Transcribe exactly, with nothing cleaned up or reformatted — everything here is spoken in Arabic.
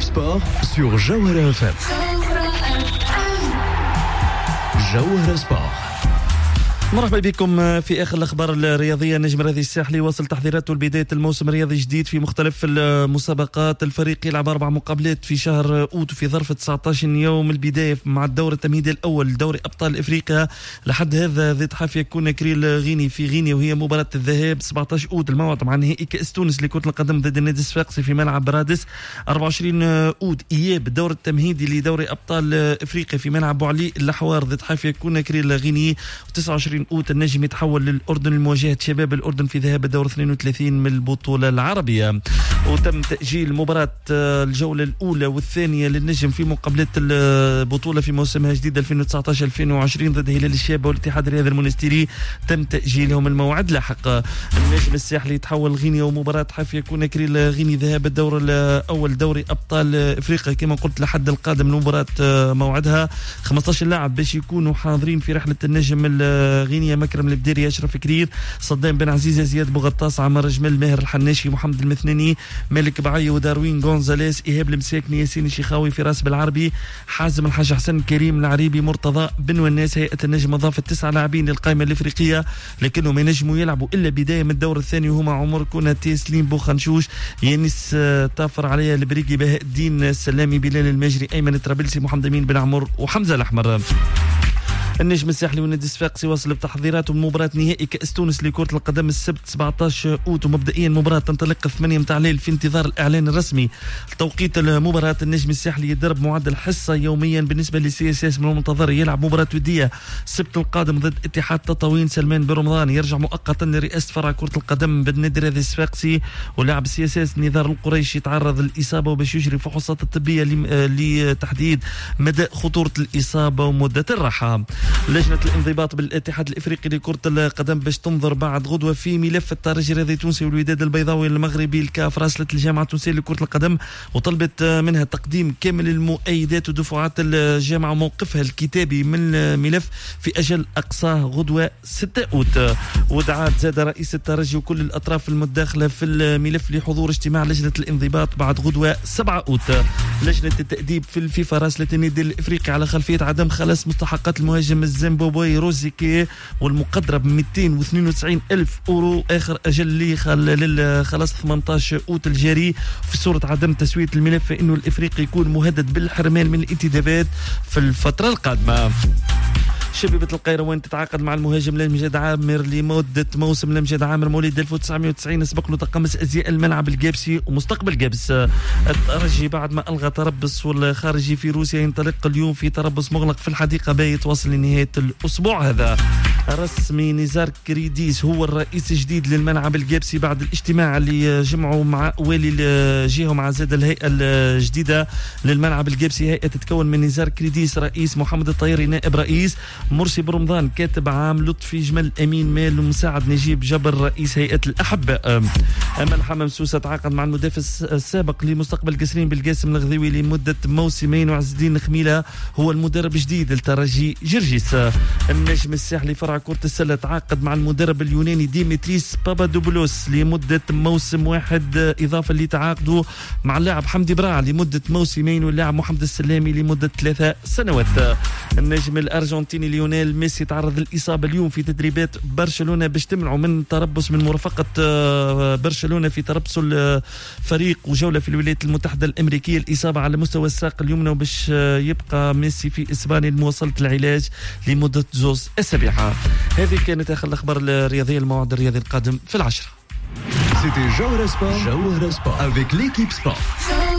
Sport sur Jawhara F M. Jawhara Sport. مرحبا بكم في آخر الأخبار الرياضية. نجم الرياضي الساحلي وصل تحضيراته لبداية الموسم الرياضي جديد في مختلف المسابقات. الفريق يلعب أربع مقابلات في شهر أوت في ظرف تسعة عشر يوم. البداية مع الدور التمهيدي الأول دوري أبطال إفريقيا. لحد هذا ذات حافية كوناكري الغيني في غينيا، وهي مباراة الذهاب سبعة عشر أوت الموعد مع نهائي كأس تونس لكرة القدم ضد النادي الصفاقسي في ملعب برادس. أربعة وعشرين أوت إياب الدور التمهيدي لدوري أبطال إفريقيا في ملعب بوعلي الحوار ذات حافية كوناكري الغيني. وتسعة وعشرين أوت النجم يتحول للأردن لمواجهة شباب الأردن في ذهاب الدور اثنين وثلاثين من البطولة العربية. وتم تأجيل مباراة الجولة الأولى والثانية للنجم في مقابلة البطولة في موسمها الجديد ألفين وتسعة عشر ألفين وعشرين ضد هلال الشابة والاتحاد الرياضي المونستيري. تم تأجيلهم الموعد لاحق. النجم الساحلي يتحول غينيا ومباراة حافية كوناكري الغيني ذهاب الدور الأول دوري أبطال إفريقيا كما قلت لحد القادم المباراة موعدها خمسة عشر لاعب باش يكونوا حاضرين في رحلة النجم الغينيا. مكرم البديري، أشرف كرير، صدام بن عزيزة، زياد بوغطاس، عمر جمال، ماهر الحناشي، محمد المثناني، مالك بعي، وداروين غونزاليس، إيهاب المساكني، ياسين الشيخاوي، فراس بالعربي، حازم الحاج حسن، كريم العريبي، مرتضى بن وناس. هيئة النجم أضافت تسعة لاعبين للقائمة الإفريقية لكنهم ما ينجموا يلعبوا إلا بداية من الدور الثاني، وهما عمر كوناتي، سليم بوخنشوش، يانس تافر، عليا البريقي، بهاء الدين السلامي، بلال المجري، أيمن الترابلسي، محمد أمين بن عمر، وحمزة الأحمر. النجم الساحلي والنادي الصفاقسي وصل بتحضيراته بمباراة نهائي كأس تونس لكرة القدم السبت سبعة عشر أوت، ومبدئيا مباراة تنطلق ثمانية متاع الليل في انتظار الإعلان الرسمي. توقيت المباراة النجم الساحلي يضرب معدل حصة يوميا. بالنسبة لسي اس اس من المنتظر يلعب مباراة ودية السبت القادم ضد اتحاد تطاوين. سلمان برمضان يرجع مؤقتا لرئاسة فرع كرة القدم بالنادي الرياضي الصفاقسي. ولاعب سي اس اس نزار القريشي يتعرض للإصابة وباش يجري فحوصات الطبية لتحديد مدى خطورة الإصابة ومدة الراحة. لجنة الانضباط بالاتحاد الافريقي لكرة القدم باش تنظر بعد غدوة في ملف الترجي الرياضي التونسي والوداد البيضاوي المغربي. الكاف راسلت الجامعة التونسية لكرة القدم وطلبت منها تقديم كامل المؤيدات ودفعات الجامعة وموقفها الكتابي من الملف في اجل اقصاه غدوة ستة أوت. ودعات زاد رئيس الترجي وكل الاطراف المتداخلة في الملف لحضور اجتماع لجنة الانضباط بعد غدوة سبعة أوت. لجنة التأديب في الفيفا راسلت النادي الافريقي على خلفية عدم خلاص مستحقات المهاجم الزيمبابوي روزيكي والمقدرة ب مئتين واثنين وتسعين ألف أورو آخر أجل لي خلاص ثمانية عشر أوت الجاري. في صورة عدم تسوية الملف فإنه الإفريقي يكون مهدد بالحرمان من الانتدابات في الفترة القادمة. شبيبة القيروان تتعاقد مع المهاجم لمجد عامر لمدة موسم. لمجد عامر مواليد ألف وتسعمائة وتسعين سبق له تقمص أزياء الملعب الجابسي ومستقبل جابس. الترجي بعد ما ألغى تربص والخارجي في روسيا ينطلق اليوم في تربص مغلق في الحديقة بايت واصل لنهاية الأسبوع هذا. رسمي نزار كريديس هو الرئيس الجديد للملعب الجابسي بعد الاجتماع اللي جمعوا مع والي الجهة مع زاد الهيئة الجديدة للملعب الجابسي. هيئة تتكون من نزار كريديس رئيس، محمد الطيري نائب رئيس، مرسي برمضان كاتب عام، لطفي جمل أمين مال، ومساعد نجيب جبر رئيس هيئة الأحباء. أمل حمام سوسة تعاقد مع المدافع السابق لمستقبل قسرين بالقاسم الغذيوي لمدة موسمين، وعز الدين خميلة هو المدرب الجديد للترجي جرجيس. النجم الساحلي فرع كرة السلة تعاقد مع المدرب اليوناني ديمتريس بابادوبولوس لمدة موسم واحد، إضافة لتعاقده مع اللاعب حمدي براع لمدة موسمين واللاعب محمد السلامي لمدة ثلاثة سنوات. النجم الأرجنتيني ليونيل ميسي تعرض للإصابة اليوم في تدريبات برشلونة باش تمنعه من تربص من مرافقة برشلونة في تربص الفريق وجولة في الولايات المتحدة الأمريكية. الإصابة على مستوى الساق اليمنى وباش يبقى ميسي في إسبانيا لمواصلة العلاج لمدة زوز أسابيع. هذه كانت آخر الأخبار الرياضية. الموعد الرياضي القادم في العشرة. C'était Jawhara Sport, Jawhara Sport avec l'équipe sport.